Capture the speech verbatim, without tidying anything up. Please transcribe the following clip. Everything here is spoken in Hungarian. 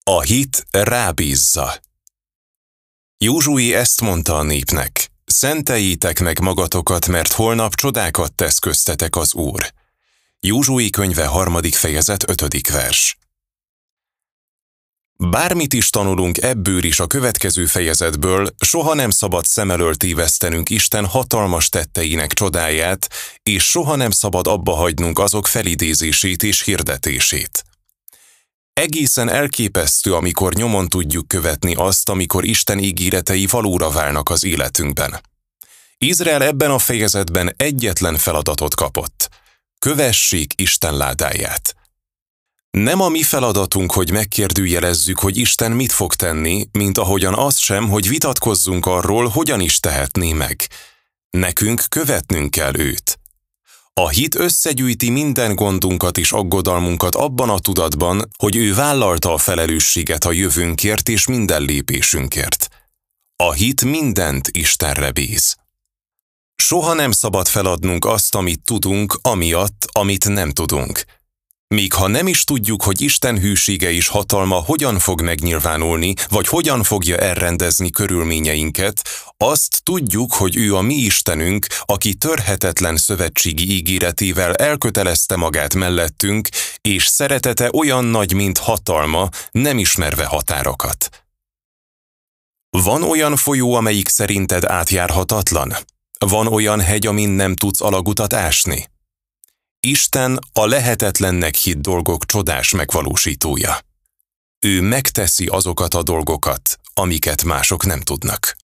A hit rábízza. Józsué ezt mondta a népnek: szenteljétek meg magatokat, mert holnap csodákat tesz köztetek az Úr. Józsué könyve harmadik fejezet ötödik vers. Bármit is tanulunk ebből is a következő fejezetből, soha nem szabad szem elől tévesztenünk Isten hatalmas tetteinek csodáját, és soha nem szabad abba hagynunk azok felidézését és hirdetését. Egészen elképesztő, amikor nyomon tudjuk követni azt, amikor Isten ígéretei valóra válnak az életünkben. Izrael ebben a fejezetben egyetlen feladatot kapott: kövessék Isten ládáját. Nem a mi feladatunk, hogy megkérdőjelezzük, hogy Isten mit fog tenni, mint ahogyan az sem, hogy vitatkozzunk arról, hogyan is tehetné meg. Nekünk követnünk kell őt. A hit összegyűjti minden gondunkat és aggodalmunkat abban a tudatban, hogy ő vállalta a felelősséget a jövőnkért és minden lépésünkért. A hit mindent Istenre bíz. Soha nem szabad feladnunk azt, amit tudunk, amiatt, amit nem tudunk. Míg ha nem is tudjuk, hogy Isten hűsége és hatalma hogyan fog megnyilvánulni, vagy hogyan fogja elrendezni körülményeinket, azt tudjuk, hogy ő a mi Istenünk, aki törhetetlen szövetségi ígéretével elkötelezte magát mellettünk, és szeretete olyan nagy, mint hatalma, nem ismerve határokat. Van olyan folyó, amelyik szerinted átjárhatatlan? Van olyan hegy, amin nem tudsz alagutat ásni? Isten a lehetetlennek hitt dolgok csodás megvalósítója. Ő megteszi azokat a dolgokat, amiket mások nem tudnak.